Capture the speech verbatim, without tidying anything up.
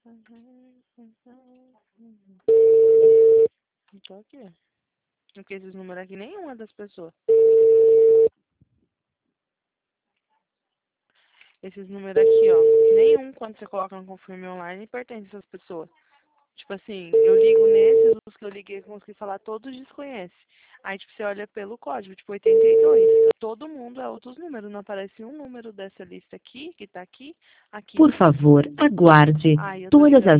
Não tô aqui. Porque esses números aqui, nenhuma das pessoas. Esses números aqui, ó. Nenhum, quando você coloca no confirme online, pertence a essas pessoas. Tipo assim, eu ligo nesses, os que eu liguei, consegui falar, todos desconhecem. Aí, tipo, você olha pelo código, tipo, oitenta e dois. Todo mundo é outros números. Não aparece um número dessa lista aqui, que tá aqui, aqui. Por favor, aguarde. Ai, eu tô Todas ligando. as